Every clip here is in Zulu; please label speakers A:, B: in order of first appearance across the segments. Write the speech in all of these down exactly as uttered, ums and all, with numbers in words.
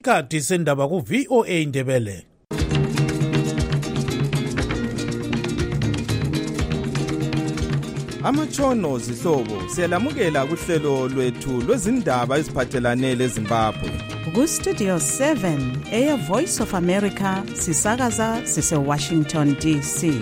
A: Kati sendaba ku V O A Ndebele.
B: Amatshono zihlobo siyalamukela kuhlelo lwethu lwezindaba eziphathelane leZimbabwe.
C: Ku Studio seven eya Voice of America sisakaza sise Washington D C.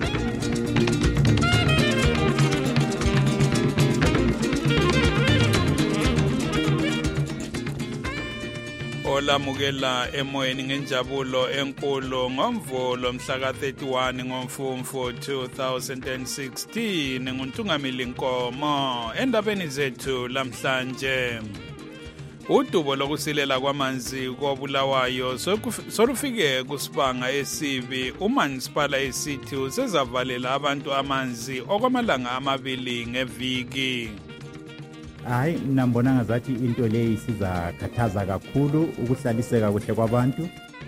D: Olamukela emoyeni ngenjabulo enkulu ngomvulo mhla ka thirty-one ngoMfumfu two thousand sixteen nguNtungamili Nkomo endabeni zethu lamhlanje. Udubo lokusilela kwamanzi koBulawayo solufike kusibanga esibi uManisipala esithi usezavalela abantu amanzi okwamalanga amabili ngeviki.
E: Hayi mina ngibona ngazathi into le isizakhathaza kakhulu ukuhlaliseka kuhle kwabantu.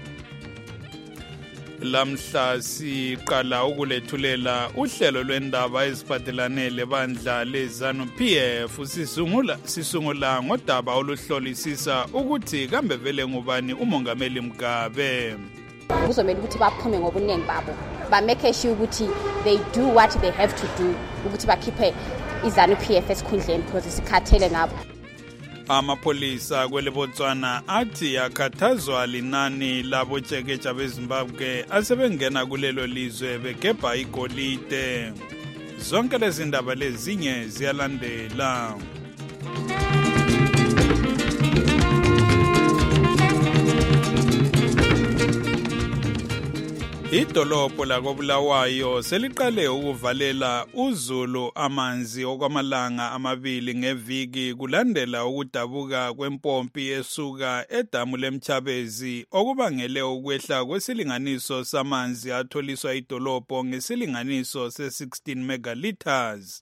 D: Lamhla siqala ukulethulela uhlelo lwendaba eziphathelane lebandla leZanu P F sisungula sisungula ngodaba oluhlolisisa ukuthi kambe vele ngubani uMongameli Mugabe.
F: Kuzomela ukuthi baphume ngobunengi babo ba make sure ukuthi they do what they have to do ukuthi bakhiphe iZanu P F esikhundleni because sikhathele ngabo.
D: Amapolisa kwele Botswana athi yakhathazwa linani labo tsheketsha beZimbabwe asebengena kulelo lizwe begebha igolide. Zonke lezi ndaba lezinye ziyalandela. Idolobho lakoBulawayo seliqale ukuvalela uZulu amanzi okwamalanga amabili ngeviki kulandela ukudabuka kwempompi esuka edamu leMchabezi okubangele ukwehla kwesilinganiso samanzi atholiswa idolobho ngesilinganiso se-sixteen megaliters.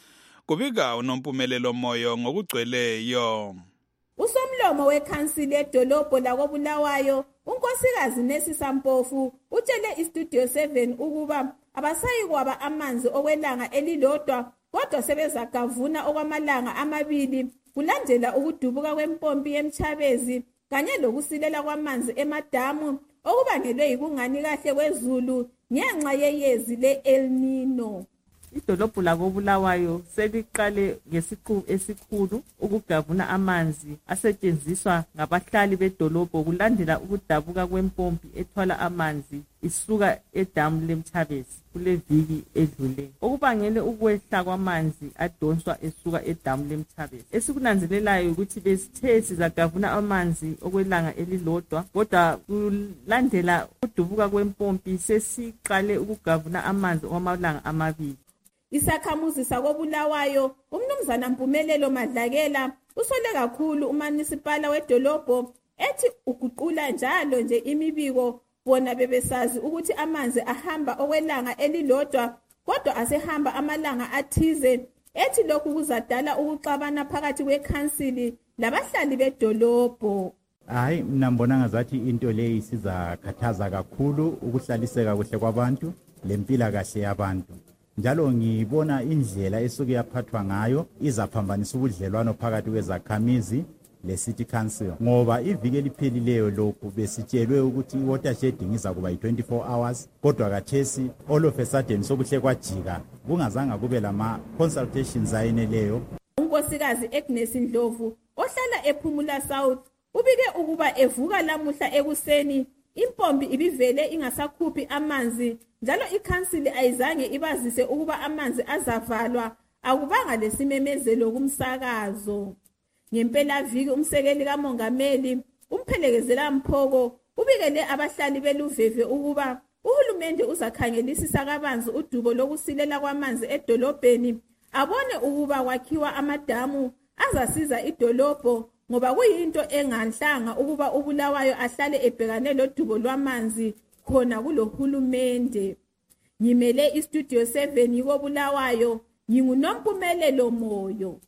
D: Kubika uNompumelelo Moyo ngokugcweleyo.
G: Usomlomo wekhansili edolobho lakoBulawayo unkosikazi Nesisa Mpofu utshele iStudio seven ukuba abasayi kwaba amanzi okwelanga elilodwa kodwa sebezagavuna okwamalanga amabili kulandela ukudubuka kwempompi yeMchabezi kanye lokusilela kwamanzi emadamu okubangelwe yikungani kahle kwezulu ngenxa yeyezi le-El Nino.
H: Idolobho lakoBulawayo seliqale ngesiqu esikhulu ukugavuna amanzi asetshenziswa ngabahlali bedolobho kulandela ukudabuka kwempompi ethwala amanzi isuka edamu leMchabezi kule viki edlule okubangele ukwehla kwamanzi adonswa esuka edamu leMchabezi. Esikunanzelelayo ukuthi besithe sizagavuna amanzi okwelanga elilodwa kodwa kulandela ukudubuka kwempompi sesiqale ukugavuna amanzi okwamalanga amabili.
G: Isakhamuzi sakoBulawayo uMnumzana Mpumelelo Madlakela usole kakhulu uManisipala wedolobho ethi uguqula njalo nje imibiko bona bebesazi ukuthi amanzi ahamba okwelanga elilodwa kodwa asehamba amalanga athize ethi lokhu kuzadala ukuxabana phakathi kwekhansili labahlali bedolobho.
E: Hayi mina ngibona ngazathi into le isizakhathaza kakhulu ukuhlaliseka kuhle kwabantu lempilakahle yabantu. Njalo ngibona indlela esuke yaphathwa ngayo izaphambanisa ubudlelwano phakathi kwezakhamizi le-City Council ngoba iviki eliphelileyo lokhu besitshelwe ukuthi i-water shedding izakuba yi-twenty-four hours kodwa kathesi all of a sudden sokuhle kwajika kungazanga kube lama consultations ayeneleyo.
G: Unkosikazi Agnes Ndlovu ohlala ePhumula South ubike ukuba evuka lamuhla ekuseni impompi ibivele ingasakhuphi amanzi njalo ikhansili ayizange ibazise ukuba amanzi azavalwa akubanga lesimemezelo kumsakazo. Ngempela viki umsekeli kaMongameli uMphelekezela Mphoko ubikele abahlali beluveve ukuba uhulumende uzakhangelisisa kabanzi udubo lokusilela kwamanzi edolobheni abone ukuba kwakhiwa amadamu azasiza idolobho ngoba kuyinto enganhlanga ukuba uBulawayo ahlale ebhekane lodubo lwamanzi khona kulohulumende. Ngimele iStudio seven yikoBulawayo nginguNompumelelo Moyo.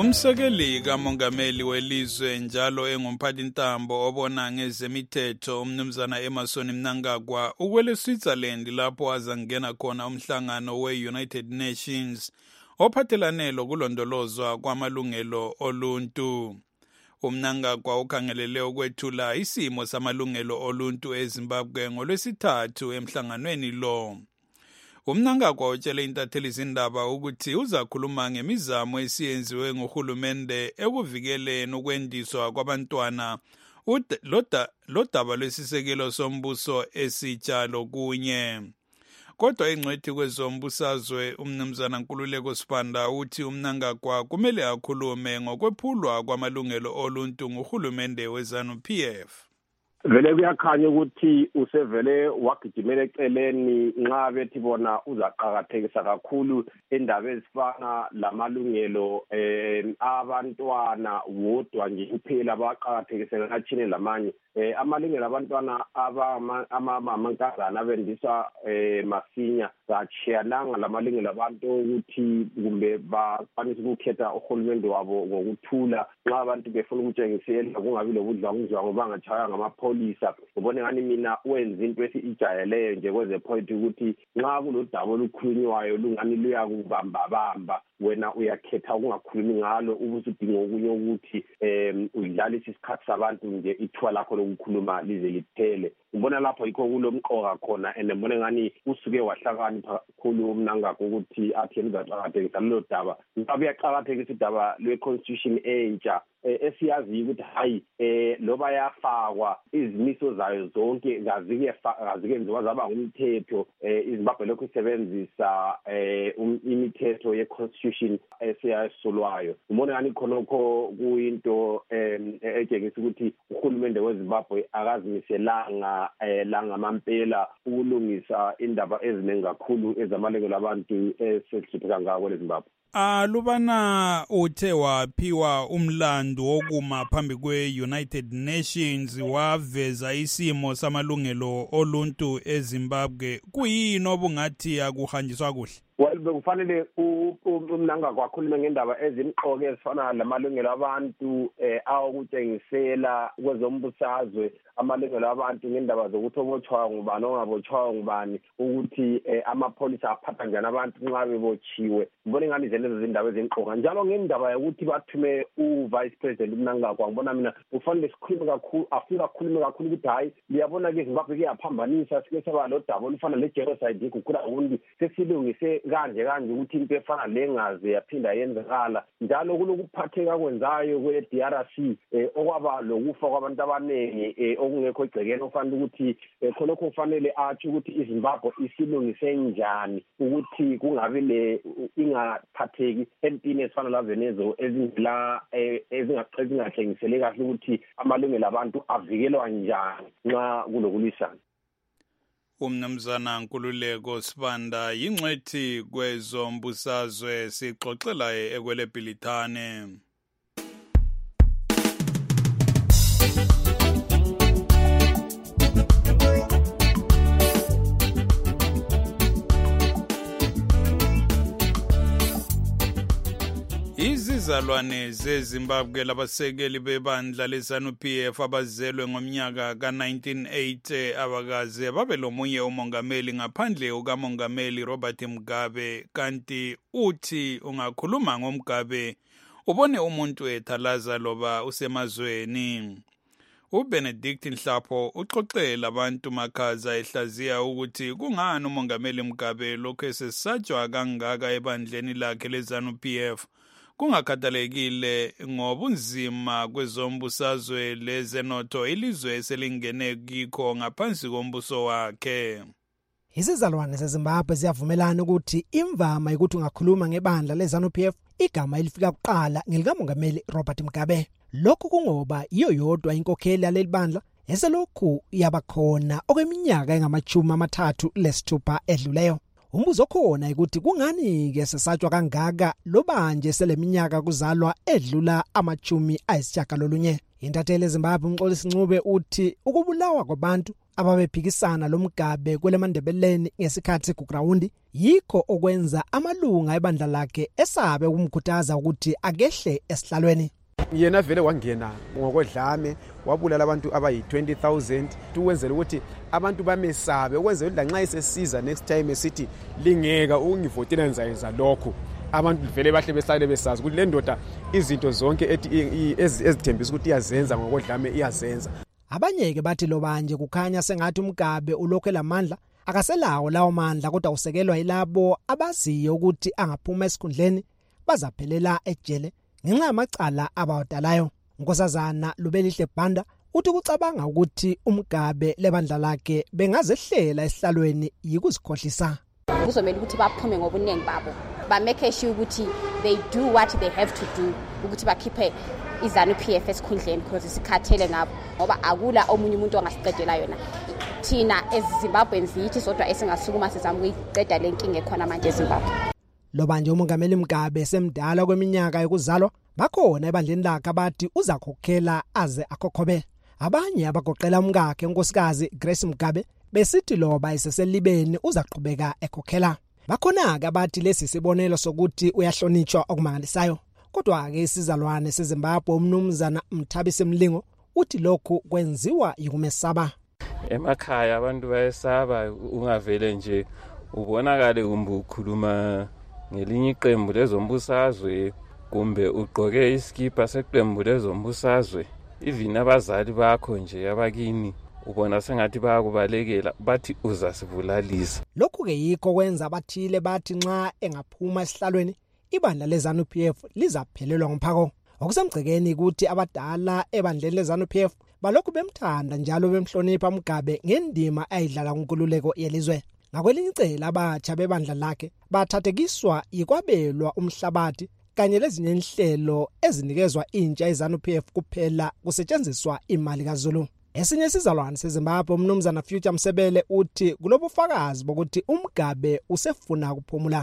D: Umsekeli kamongameli welizwe njalo engumphathintambo obona ngezemithetho umnumzana Emmerson Mnangagwa ukwele Switzerland lapho azangena khona umhlangano we-United Nations ophathelane lokulondolozwa kwamalungelo oluntu. UMnangagwa ukhangelele ukwethula isimo samalungelo oluntu eZimbabwe ngolwesithathu emhlanganweni lo. UMnangagwa utshele intatheli izindaba ukuthi uzakhuluma ngemizamo esiyenziwe ngohulumende ekuvikeleni ukwendiswa kwabantwana lodaba lwesisekelo sombuso esitsha lokunye. Kodwa ingcwethi kwezombusazwe umnumzana Nkululeko Sibanda uthi uMnangagwa kumele akhulume ngokwephulwa kwamalungelo oluntu ngohulumende weZANU-P F.
I: Vele kuyakhanya ukuthi usevele wagijimela eceleni nxa bethi bona uzaqhakathekisa kakhulu indaba ezifana lamalungelo eh abantwana wodwa nje kuphela abaqhakathekise ngachine lamanye eh amalungelo abantwana aba amankazana abendiswa eh masinya zachiyalanga lamalungelo abantu ukuthi kumbe bakwanise ukukhetha uhulumende wabo ngokuthula nxa abantu befuna ukutshengisela kungabi lobudlwangudlwa ngoba ngachaya ngamapolisa ubone ngani mina wenza into esijayeleyo nje kweze point ukuthi nxa kulodaba olukhulunywayo lungani luyakubamba bamba wena uyakhetha ukungakhulumi ngalo ubusudinga okunye ukuthi em udlalisa isikhathi sabantu nje ithuwa lakho lokukhuluma lize liphele. Ubona lapho yikho kulomqoka khona ene mbone ngani usuke wahlakanipha kakhulu uMnangagwa ukuthi athi ngizaqhakathekisa lelo daba ngabe uyaqhakathekisa idaba le-constitution entsha esiyazi ukuthi hayi eh loba yafakwa izimiso zayo zonke ngazike ngazike njengoba zaba ngumthetho iZimbabwe lokho isebenzisa eh imithetho ye-constitution esiyasolwayo. Ubona ngani khonokho kuyinto etshengisa ukuthi uhulumende weZimbabwe akazimiselanga langa mampela ukulungisa indaba eziningi kakhulu ezamalungelo abantu esehlupheka ngawo leZimbabwe.
D: Alubana uthe waphiwa umlando wokuma phambi kwe-United Nations waveza isimo samalungelo oluntu eZimbabwe kuyini obungathi akuhanjiswa kuhle?
I: Well bekufanele uMnangagwa akhulume ngendaba ezimqoke ezifana lamalungelo abantu eh awukutshengisela kwezombusazwe amalungelo abantu ngendaba zokuthi obotshwa ngubani ongabotshwa ngubani ukuthi amapolisa aphatha njani abantu nxa bebotshiwe. Ngibona ngani izinto zindaba ezinqoka njalo ngendaba yokuthi bathume uVice President uMnangagwa ngibona mina ufanele sikhulume kakhulu afika akhulume kakhulu ukuthi hayi liyabona ke Zimbabwe kuyaphambanisa sike saba lo daba olufana legenocide ikukula undi sesilungise kanje kanje ukuthi into efana lengaze yaphinda yenzakala njalo kulokuphatheka kwenzayo kwe-D R C okwaba lokufa kwabantu abaningi okungekho igcekeni ofanele ukuthi khonokho kufanele athi ukuthi iZimbabwe isilungise njani ukuthi kungabi le ingaphatheki empini ezifana lazenezo ezingila ezingaqedingahlengisele kahle ukuthi amalungelo abantu avikelwa njani nxa kulokulisana.
D: Umnumzana Nkululeko Sibanda yingcwethi kwezombusazwe sixoxela ekwele Bhilithane. Izizalwane zeZimbabwe labasekeli bebandla leZANU-P F abazelwe ngomnyaka ka nineteen eighty abakaze babe lomunye umongameli ngaphandle ukamongameli Robert Mugabe kanti uthi ungakhuluma ngoMugabe ubone umuntu ethalaza loba usemazweni. uBenedict Nhlapho uxoxela abantu makhaza ehlaziya ukuthi kungani umongameli Mugabe lokho esesatshwa kangaka ebandleni lakhe leZANU-P F kungakhathalekile ngobunzima kwezombusazwe lezenotho ilizwe eselingene kikho ngaphansi kombuso wakhe.
J: Izizalwane zeZimbabwe ziyavumelana ukuthi imvama ukuthi ungakhuluma ngebandla leZANU-P F igama elifika kuqala ngelikamongameli Robert Mugabe. Lokhu kungoba iyo yodwa inkokheli yaleli bandla eselokhu yabakhona okweminyaka engamachumi amathathu lesithupha edluleyo. Umbuzo khona ukuthi kungani ke sesatshwa kangaka lobanje seleminyaka kuzalwa edlula amachumi ayisitshagalolunye. Intatheli eZimbabwe uMxolisi Ncube uthi ukubulawa kwabantu ababephikisana loMgabe kweleMandebeleni ngesikhathi kuGrawundi yikho okwenza amalunga ebandla lakhe esabe ukumkhuthaza ukuthi akehle esihlalweni.
K: Yena vele wangena ngokodlame wabulala abantu abayi twenty thousand ukwenzela ukuthi abantu bamesabe ukwenzela ukuthi lanxa isesiza next time esithi lingeka ungivotela nzayenza lokho abantu vele bahle behlale besazi ukuthi le ndoda izinto zonke ethi ezithembisa ukuthi iyazenza ngokodlame iyazenza.
J: Abanye ke bathi lobanje kukhanya sengathi uMgabe ulokho elamandla akaselawo lawo mandla kodwa usekelwa yilabo abaziyo ukuthi angaphuma esikhundleni bazaphelela ejele ngenxa yamacala abawadalayo. Nkosazana Lubelihle Banda uthi kucabanga ukuthi uMgabe lebandla lakhe bengazehlela esihlalweni yikuzikhohlisa.
F: Kuzomela ukuthi baphume ngobuningi babo ba make sure ukuthi they do what they have to do ukuthi bakhiphe izanu P F esikhundleni because isikhathele ngabo ngoba akula omunye umuntu ongasiqedela yona. Thina eZimbabweans yithi sodwa esingasukuma sizama ukuyiqeda lenkinga ekhona manje eZimbabwe.
J: Lobanje uMongameli Mgabe semdala kweminyaka yokuzalwa bakhona ebandleni lakhe abathi uzakhokhela aze akhokhobe. Abanye abagoqela umkakhe unkosikazi Grace Mgabe besithi loba iseselibeni uzaqhubeka ekhokhela. Bakhona ke abathi lesi sibonelo sokuthi uyahlonitshwa okumangalisayo. Kodwa ke isizalwane seZimbabwe umnumzana Mthabise Mlingo uthi lokhu kwenziwa yikumesaba.
L: Emakhaya abantu bayesaba ungavele nje ubonakale kumbe ukhuluma ngelinye iqembu lezombusazwe kumbe ugqoke iskipa seqembu lezombusazwe. Even abazali bakho nje abakini ubona sengathi bayakubalekela bathi uzasibulalisa.
J: Lokhu ke yikho kwenza abathile bathi nxa engaphuma esihlalweni ibandla leZANU P F lizaphelelwa ngomphako. Okusemgcekeni ukuthi abadala ebandleni leZANU P F balokhu bemthanda njalo bemhlonipha uMgabe ngendima ayidlala kunkululeko yelizwe. Ngakwelinye icala abatsha bebandla lakhe bathathekiswa yikwabelwa umhlabathi kanye lezinye inhlelo ezinikezwa intsha yeZANU P F kuphela kusetshenziswa imali kaZulu. Esinye isizalwane seZimbabwe umnumzana Future Msebele uthi kulobufakazi bokuthi uMgabe usefuna ukuphumula.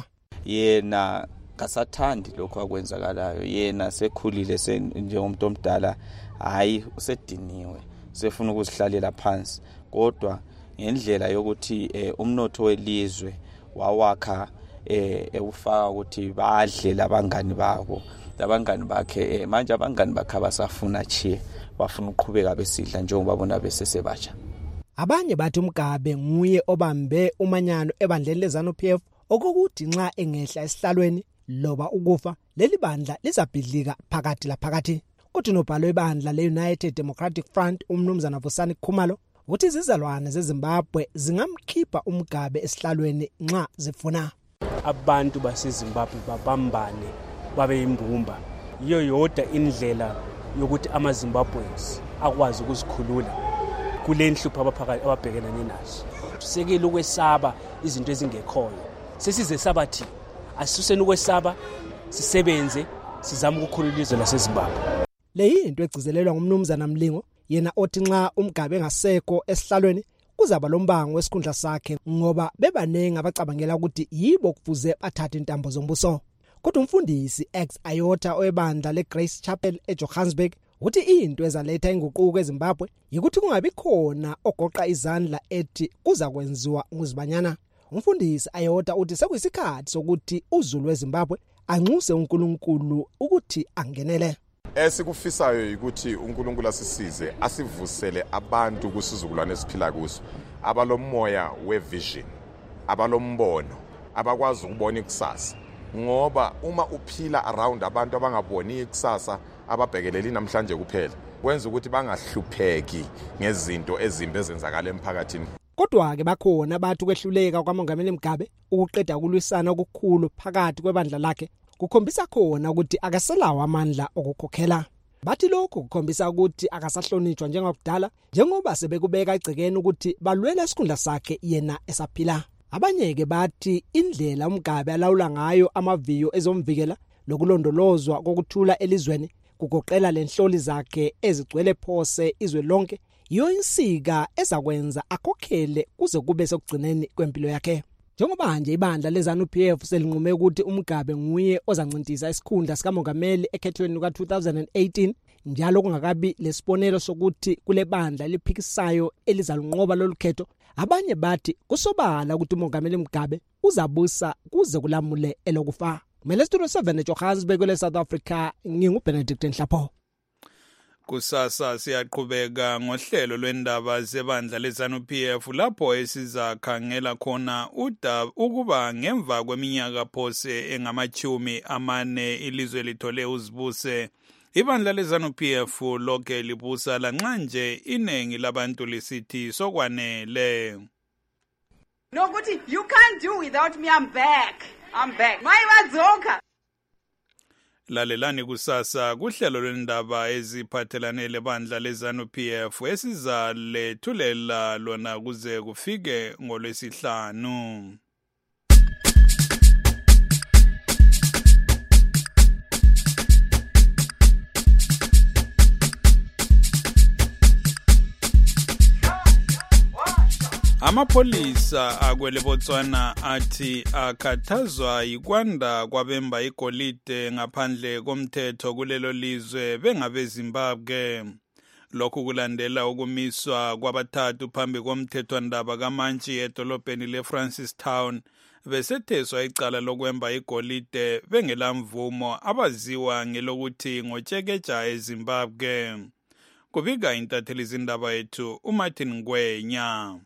M: Yena kasathandi lokho akwenzakalayo, yena sekhulile njengomuntu omdala, hayi usediniwe, sefuna ukuzihlalela phansi. Kodwa ngendlela yokuthi eh, umnotho welizwe wawakha eh ewufaka ukuthi badle labangani babo, labangani bakhe eh, manje abangani bakhe basafuna chiye, bafuna ukuqhubeka besidla njengoba bona besesebatsha.
J: Abanye bathi uMgabe nguye obambe umanyano ebandleni leZANU P F okukuthi nxa engehla esihlalweni loba ukufa leli bandla lizabhidlika phakathi la phakathi. Kuthi nobhalo ebandla leUnited Democratic Front umnumzana Vusani Khumalo uthi izizalwane zeZimbabwe zingamkhipha uMgabe esihlalweni nxa zifuna.
N: Abantu baseZimbabwe babambane babe imbumba, iyo yodwa indlela yokuthi amaZimbabweans akwazi ukuzikhulula kule nhlupho abaphakathi ababhekelana nazo. Sekele ukwesaba izinto ezingekhoyo, sesize sabathi asisuseni ukwesaba, sisebenze sizama ukukhulula izwe laseZimbabwe.
J: Le yinto egcizelelwa ngumnumzana Mlingo, yena othi nxa uMgabe engasekho esihlalweni kuzaba lombango wesikhundla sakhe ngoba bebanengi abacabangela ukuthi yibo kufuze bathathe intambo zombuso. Kodwa umfundisi ex Ayota oyebandla leGrace Chapel eJohannesburg uthi into ezaletha inguquko eZimbabwe yikuthi kungabi khona ogoqa izandla ethi kuza kwenziwa nguzibanyana. Umfundisi Ayota uthi sekuyisikhathi sokuthi uZulu weZimbabwe anxuse uNkulunkulu ukuthi angenele.
O: Esikufisayo ukuthi uNkulunkulu asisize asivusele abantu kusizukulwane esiphila kuso abalomoya wevision, abalombono, abakwazi ukubona ikusasa. Ngoba uma uphila around abantu abangaboni ikusasa, ababhekeleli namhlanje kuphela, kwenza ukuthi bangahlupheki ngezinto ezimbi ezenzakala emphakathini.
J: Kodwa ke bakhona abantu kwehluleka kwaMongameli Mgabe ukuqeda ukulwisana okukhulu phakathi kwebandla lakhe kukhombisa khona ukuthi akaselawo amandla okukhokhela. Bathi lokho kukhombisa ukuthi akasahlonitshwa njengokudala njengoba sebekubeka igcekeni ukuthi balwela isikhundla sakhe yena esaphila. Abanye ke bathi indlela uMgabe alawula ngayo amaviyo ezomvikela lokulondolozwa kokuthula elizweni kugoqela lenhloli zakhe ezigcwele phose izwe lonke iyo insika ezakwenza akhokhele kuze kube sekugcineni kwempilo yakhe. Njengoba nje ibandla leZANU-P F selinqume ukuthi uMgabe nguye ozancintisa isikhundla sikamongameli ekhethweni ka two thousand eighteen, njalo kungakabi lesibonelo sokuthi kule bandla liphikisayo elizalunqoba lolukhetho, abanye bathi kusobala ukuthi umongameli Mugabe uzabusa kuze kulamule elokufa. Mele Studio seven eJohannesburg le South Africa, nginguBenedict Nhlapho.
D: Kusasa siyaqhubeka ngohlelo lwendaba zebandla leZANU-P F lapho esizakhangela khona udaba ukuba ngemva kweminyaka phose engamachumi amane ilizwe lithole uzibuse. Ibandla leZANU-P F lokhe libusa lanxa nje inengi labantu lisithi sokwanele.
P: Nokuthi you can't do without me, I'm back. I'm back. Mayiwadzoka.
D: Lalelani kusasa kuhlelo lwendaba eziphathelane lebandla leZANU-P F esizalethulela lona kuze kufike ngolwesihlanu. Amapolisa akwele Botswana athi akhathazwa yikwanda kwabemba igolide ngaphandle komthetho kulelo lizwe bengabe Zimbabwe. Lokhu kulandela ukumiswa kwabathathu phambi komthethwandaba kaMantshi edolobheni leFrancistown besetheswa icala lokwemba igolide bengelamvumo abaziwa ngelokuthi ngotshekeja eZimbabwe. Kubika intatheli zindaba yethu uMartin Ngwenya.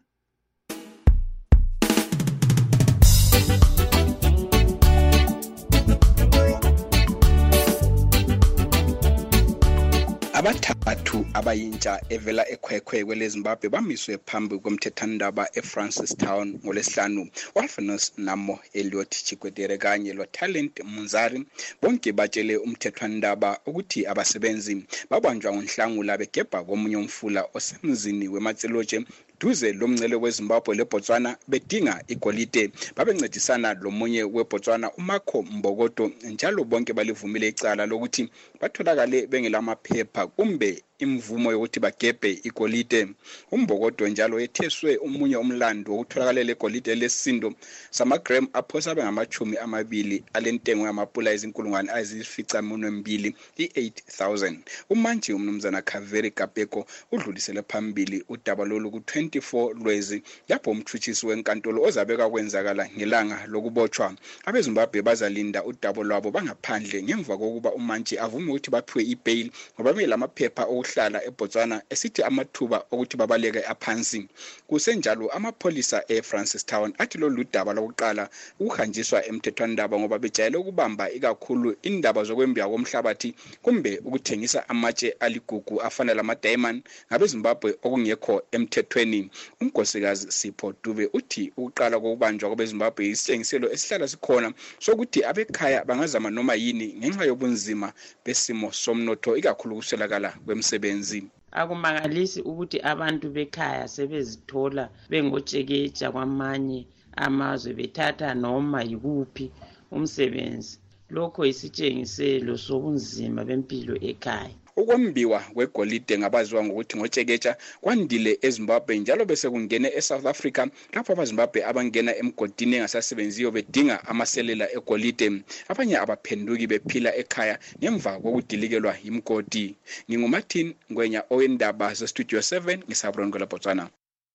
Q: Abathathu abayintsha evela ekhwekhwe kweleZimbabwe bamiswe phambi komthethwandaba eFrancistown ngolesihlanu. Walfanos Namo, Elliot Chikwedere kanye loTalent Munzari bonke batshele umthethwandaba ukuthi abasebenzi babanjwa ngoNhlangula begebha komunye umfula osemzini weMatsiloche duze lomncele weZimbabwe leBotswana bedinga igolide. Babencedisana lomunye weBotswana uMarco Mbokodo njalo bonke balivumile icala lokuthi batholakale bengelamaphepha kumbe imvumo yokuthi bagebhe igolide. Umbokodo njalo etheswe umunye umlando wokutholakala legolide lesindo samagram aphosa bengamachumi amabili alentengo yamapula ezinkulungwane azifica mbili i-eight thousand. Umantshi umnumzana Kaveri Kapeko udlulisele phambili udaba lolu ku twenty-four Lwezi lapho umthutshisi wenkantolo ozabeka kwenzakala ngelanga lokubotshwa. AbeZimbabwe bazalinda udaba lwabo bangaphandle ngemva kokuba umantshi avume ukuthi baphiwe ibail ngoba belamaphepha hlala eBotswana esithi amathuba ukuthi babaleke aphansi. Kusenjalo amapolisa eFrancistown athi lolu daba lokuqala ukuhanjiswa emthethwandaba ngoba bejayele ukubamba ikakhulu indaba zokwembiwa komhlabathi kumbe ukuthengisa amatshe aligugu afana lama diamond ngabeZimbabwe okungekho emthethweni. Unkosikazi Sipho Dube uthi ukuqala kokubanjwa kwabeZimbabwe isitshengiselo esihlala sikhona sokuthi abekhaya bangazama noma yini ngenxa yobunzima besimo somnotho ikakhulu kuswelakala kwemsebenzi.
R: Akumangalisi ukuthi abantu bekhaya sebezithola bengotshekeja kwamanye amazwe bethatha noma yikuphi umsebenzi. Lokho isitshengiselo sobunzima bempilo ekhaya.
Q: Ukwembiwa kwegolide ngabaziwa ngokuthi ngotshekeja kwandile eZimbabwe njalo bese kungene eSouth Africa lapho abaZimbabwe abangena emgodini engasasebenziyo bedinga amaselela egolide. Abanye abaphenduki bephila ekhaya ngemva kokudilikelwa yimgodi. NginguMartin Ngwenya owendaba zeStudio seven ngisabrongo laBotswana.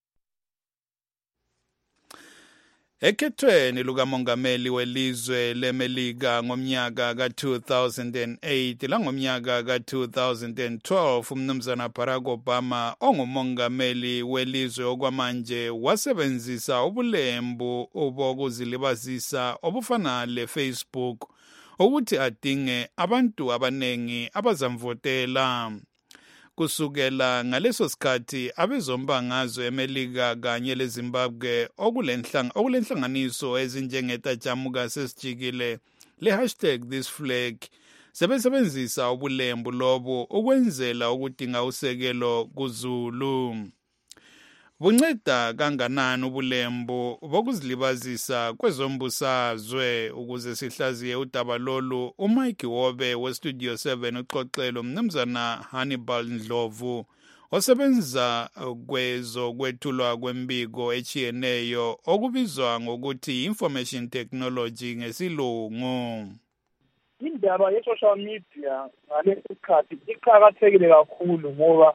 D: Ekhethweni lukamongameli welizwe leMelika ngomnyaka ka two thousand eight langomnyaka ka two thousand twelve umnumzana Barack Obama ongumongameli welizwe okwamanje wasebenzisa ubulembu obokuzilibazisa obufana leFacebook ukuthi adinge abantu abanengi abazamvotela. Kusukela ngaleso sikhathi abezombangazwe eMelika kanye leZimbabwe okulenhlanga okulenhlanganiso ezinjengetajamuka sesijikile le hashtag this flag sebesebenzisa ubulembu lobo ukwenzela ukudinga usekelo kuZulu. Bunceda kanganani ubulembu bokuzilibazisa kwezombusazwe ukuze sihlaziye udaba lolu uMike Wobe weStudio seven uxoxelo mnumzana Hannibal Ndlovu osebenza kwezokwethulwa kwembiko echiyeneyo okubizwa ngokuthi information technology ngesilungu.
S: Indaba ye-social media ngalesi sikhathi iqakathekile kakhulu ngoba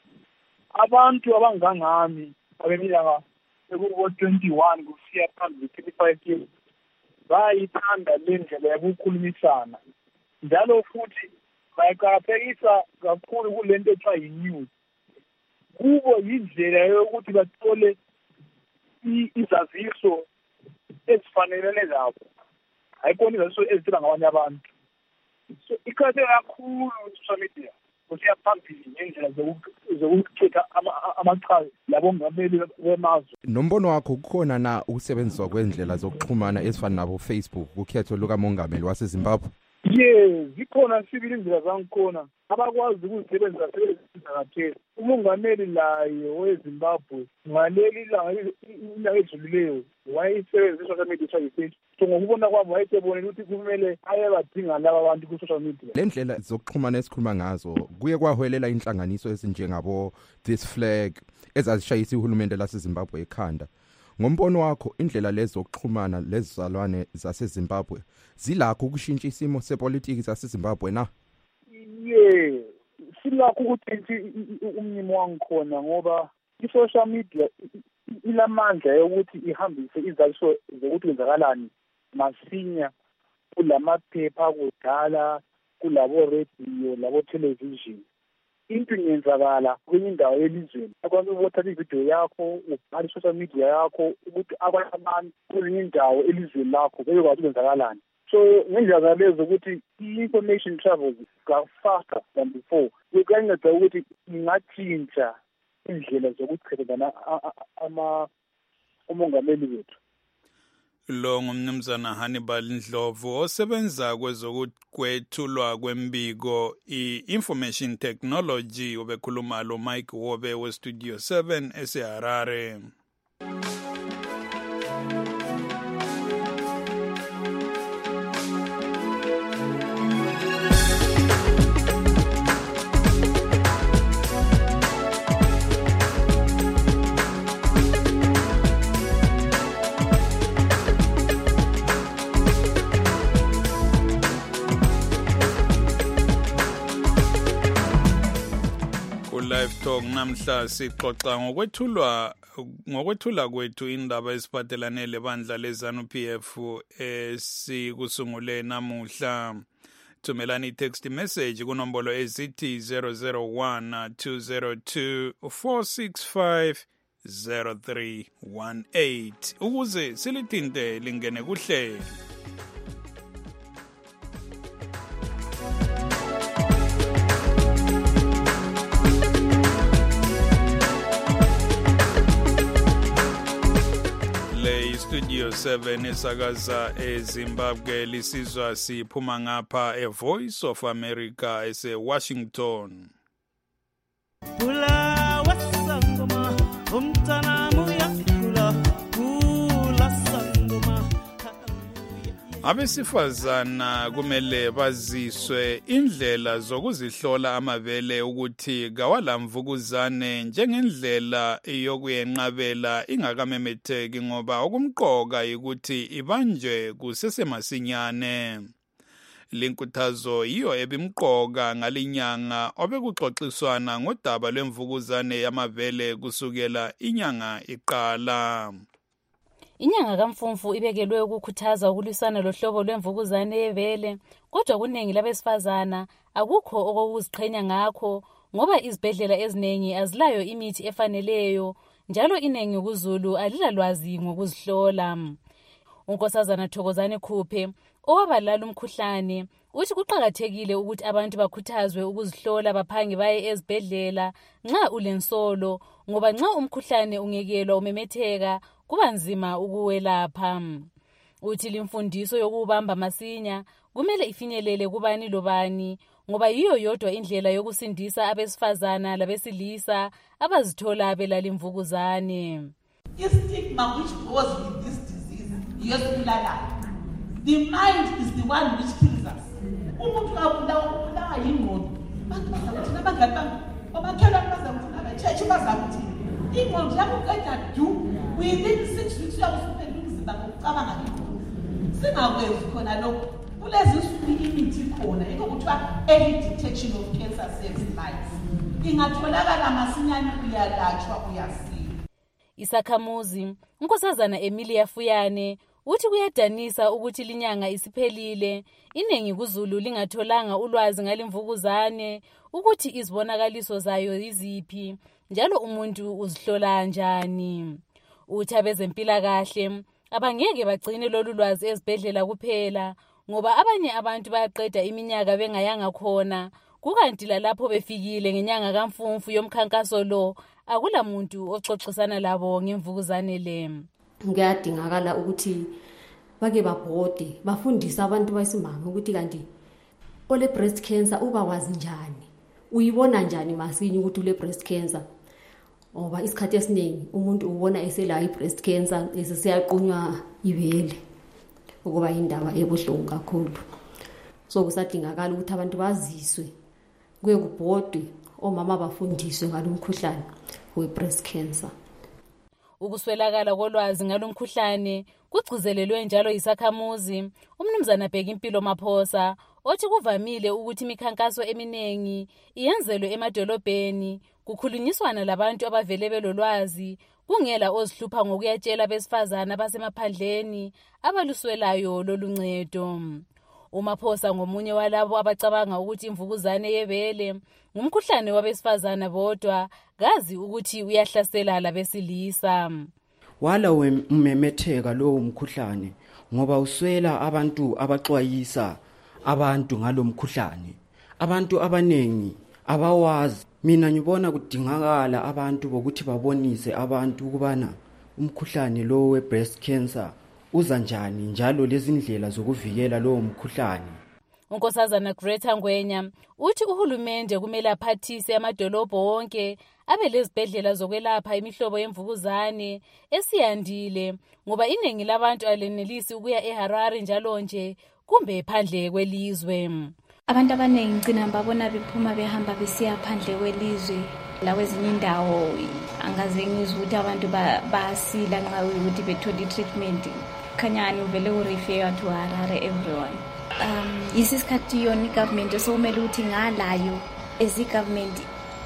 S: abantu abangangami abeminyaka ekubo twenty-one kusiya phambili thirty-five years bayithanda le ndlela yokukhulumisana, njalo futhi bayiqakathekisa kakhulu kulento ethiwa yi-news. Kubo yindlela yokuthi bathole izaziso ezifanelene labo, ayikona izaziso ezithela ngabanye abantu. So iqakatheke kakhulu i-social media kusiya phambili ngendlela zokukhetha amaqhawe labongameli bemazwe.
B: Nombono wakho kukhona na ukusebenziswa kwendlela zokuxhumana ezifana nabo Facebook kukhetho lukamongameli waseZimbabwe?
S: Yes, zikhona sibili indlela zangikhona abakwazi ukuzisebenzisa sebenzisa kathesi. Umongameli laye weZimbabwe ngaleli langa edlulileyo wayisebenzisa i-social media Facebook. So ngokubona kwami wayesebonile ukuthi kumele ayebadinga laba bantu ku-social media.
B: Le ndlela zokuxhumana esikhuluma ngazo kuye kwaholela inhlanganiso ezinjengabo This Flag ezazishayisa uhulumende laseZimbabwe ekhanda. Ngombono wakho indlela lezo zokuxhumana lezizalwane zaseZimbabwe zilakho ukushintsha isimo sepolitiki zaseZimbabwe na?
S: Yeah, silakho ukuthi umnyimo wangikhona ngoba i-social media ilamandla yokuthi ihambise izaziso zokuthi kwenzakalani masinya kulamaphepha kudala kulabo radio labo television. Into ingenzakala kwenye indawo elizweni akwazi ukuthatha ivideo yakho ubhala social media yakho ukuthi abanye abantu kwenye indawo elizweni lakho bekwazi ukwenzakalani. So ngendlela lezo ukuthi i-information travels faster than before. Kuyanceda ukuthi ingathintsha indlela zokuchebelana ama umongameli wethu.
D: Lo ngumnumzana Hannibal Ndlovu osebenza kwezokwethulwa kwembiko i-information technology obekhuluma lo Mike Wobe we Studio seven eseHarare. Live Talk namhla sixoxa ngokwethulwa ngokwethula kwethu indaba esiphathelane lebandla leZANU P F esikusungule namuhla. Thumelani text message kunombolo ezithi zero zero one two zero two four six five zero three one eight ukuze silithinte lingene kuhlelo. Studio seven esakaza eZimbabwe lisizwa siphuma ngapha eVoice of America ese Washington.
T: Kula wasangoma umtana muyakula kula sangoma.
D: Abesifazana kumele baziswe indlela zokuzihlola amabele ukuthi kawalamvukuzane njengendlela yokuyenqabela ingakamemetheki ngoba okumqoka ukuthi ibanjwe kusesemasinyane. Linkuthazo iyo ebimqoka ngalinyanga obekuxoxiswana ngodaba lwemvukuzane yamabele kusukela inyanga iqala.
U: Inyanga kaMfumfu ibekelwe ukukhuthaza ukulwisana lohlobo lwemvukuzane yebele, kodwa kuningi labesifazana akukho okuziqhenya ngakho ngoba izibhedlela eziningi azilayo imithi efaneleyo, njalo iningi kuZulu alilalwazi ngokuzihlola. Unkosazana Thokozani Khuphe owabalala umkhuhlane uthi kuqhakathekile ukuthi abantu bakhuthazwe ukuzihlola baphange baye ezibhedlela nxa ulensolo ngoba nxa umkhuhlane ungekelwa umemetheka kuba nzima ukuwelapha. Uthi limfundiso yokubamba masinya kumele ifinyelele kubani lobani ngoba yiyo yodwa indlela yokusindisa abesifazana labesilisa abazithola belala imvukuzane.
V: Stigma which goes with this disease yesibulala. The mind is the one which kills us. Umuntu abulawa ubulawa yingqondo. Abantu bazakuthi nabangapha omakhelwane bazakuthi church bazama ukuthi ingqondo yakho uqeda du within six weeks uyakusuphela umzimba ngokucabanga ingqondo singakwenzi khona lokho kulezi nsuku imithi khona yikho kuthiwa early detection of cancer cells life ingatholakala masinyane uyalatshwa uyasila.
U: Isakhamuzi unkosazana Emilia Fuyane uthi kuyadanisa ukuthi linyanga isiphelile iningi kuZulu lingatholanga ulwazi ngalimvukuzane ukuthi izibonakaliso zayo yiziphi njalo umuntu uzihlola kanjani. Uthi abezempilakahle abangeke bagcine lolu lwazi ezibhedlela kuphela ngoba abanye abantu bayaqeda iminyaka bengayanga khona kukanti lapho befikile ngenyanga kaMfumfu yomkhankaso lo akula muntu oxoxisana labo ngemvukuzane le.
A: Kuyadingakala ukuthi bake babhode bafundise abantu basimame ukuthi kanti ole breast cancer uba wazi njani uyibona njani masinye ukuthi ule breast cancer ngoba isikhathi esiningi umuntu ubona esela i breast cancer esesiyaqunywa ibele ukuba indaba ebuhlungu kakhulu. So kusadingakala ukuthi abantu baziswe kuye kubhodwe omama bafundiswe ngalomkhuhlane we breast cancer.
U: Ukuswelakala kolwazi ngalomkhuhlane kugcizelelwe njalo isakhamuzi umnumzana Bhekimpilo Maphosa othi kuvamile ukuthi imikhankaso eminengi iyenzelwe emadolobheni kukhulunyiswana labantu abavele belolwazi kungela ozihlupha ngokuyatshela besifazana basemaphandleni abaluswelayo loluncedo. uMaphosa ngomunye walabo abacabanga ukuthi imvukuzane yebele ngumkhuhlane wabesifazana bodwa gazi ukuthi uyahlasela labesilisa.
C: Wala umemetheka lo mkhuhlane ngoba uswela abantu abaxwayisa abantu ngalomkhuhlane. Abantu abanengi abawazi. Mina ngibona kudingakala abantu bokuthi babonise abantu ukubana umkhuhlane lo we breast cancer uza njani njalo lezi ndlela zokuvikela lo mkhuhlane.
U: Unkosazana Greta Ngwenya uthi uhulumende kumele aphathise amadolobho wonke abe lezibhedlela zokwelapha imihlobo yemvukuzane esiyandile ngoba iningi labantu alenelisi ukuya eHarare njalo nje kumbe phandle kwelizwe.
W: Abantu abaningi ngcina babona bephuma behamba besiya phandle kwelizwe la kwezinye indawo angaze ngizwe ukuthi abantu basila nxa ukuthi bethole treatment khanyani uvele urefer to Harare everyone. Um isisikhathi yona igovernment sokumele ukuthi ngalayo ezi government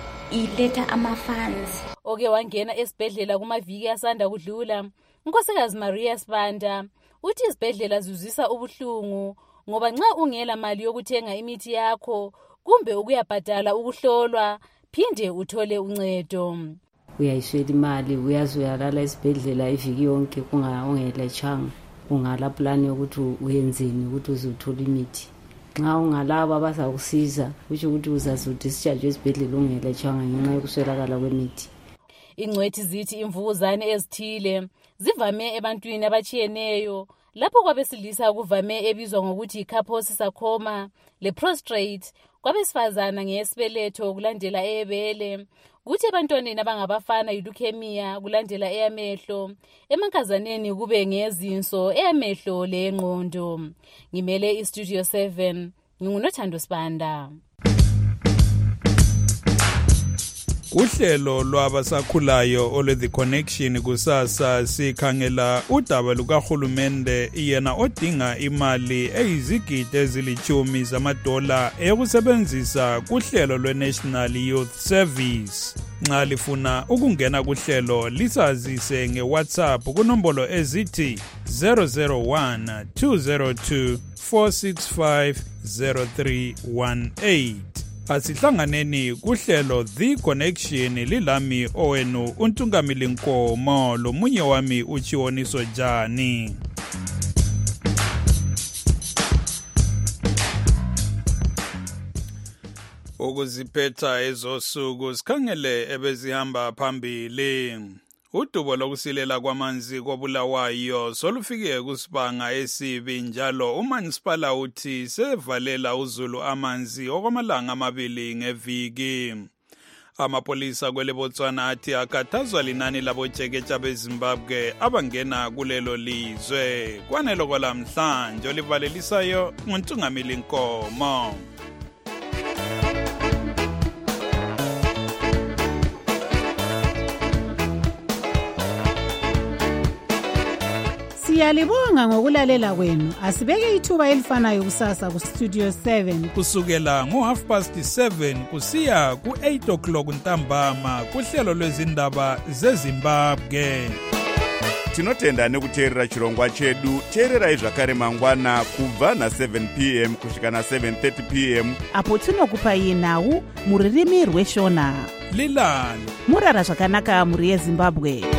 W: iletha ama funds.
U: Oke wangena esibhedlela kumaviki asanda kudlula unkosikazi Maria Sibanda uthi izibhedlela zuzisa ubuhlungu ngoba nxa ungela mali yokuthenga imithi yakho kumbe ukuyabhadala ukuhlolwa phinde uthole uncedo.
X: Uyayiswela imali uyazi uyalala esibhedlela iviki yonke kungaongelechanga ungala plan yokuthi uyenzeni ukuthi uzothola imithi. Nxa ungalaba abazakusiza kusho ukuthi uzazudischarge esibhedlela ungelechanga ngenxa yokuswelakala kwemithi.
U: Ingcwethi zithi imvukuzane ezithile zivame ebantwini abachiyeneyo lapho kwabesilisa kuvame ebizwa ngokuthi icarpus sarcoma le prostrate kwabesifazana ngesibeletho kulandela ebele kuthi ebantwaneni abangabafana ileukemia kulandela eyamehlo emankazaneni kube ngezinso eyamehlo lengqondo. Ngimele istudio seven ngingunothando Sibanda.
D: Uhlelo lwabasakhulayo ole The Connection kusasa sikhangela udaba lukahulumende yena odinga imali eyizigidi ezilithumi zamadola eyokusebenzisa kuhlelo lwe-National Youth Service. Nxa lifuna ukungena kuhlelo lisazise nge-WhatsApp kunombolo ezithi zero zero one two zero two four six five zero three one eight. Asihlanganeni kuhlelo The Connection lilami owenu uNtungamili Nkomo lomunye wami uChiwoniso Jani. Ukuziphetha ezosuku sikhangele ebezihamba phambili. Udubo lokusilela kwamanzi koBulawayo solufike kusibanga esibi njalo uManisipala uthi sevalela uZulu amanzi okwamalanga amabili ngeviki. Amapolisa kwele Botswana athi akhathazwa linani labojekeja beZimbabwe abangena kulelo lizwe. Kwanelo kwalamhlanje olivalelisayo uNtungamili Nkomo.
E: Siyalibonga ngokulalela kwenu. Asibeke ithuba elifanayo kusasa ku Studio seven
D: kusukela ngo half past seven kusiya ku eight o'clock ntambama kuhlelo lwezindaba zeZimbabwe.
G: Tinotenda nekuteerera chirongwa chedu. Teererai zvakare mangwana kubva na seven p m kusvika na seven thirty p m
H: apo tinokupai nhau muririmi rweshona.
D: Lilani
H: murara zvakanaka muri yeZimbabwe.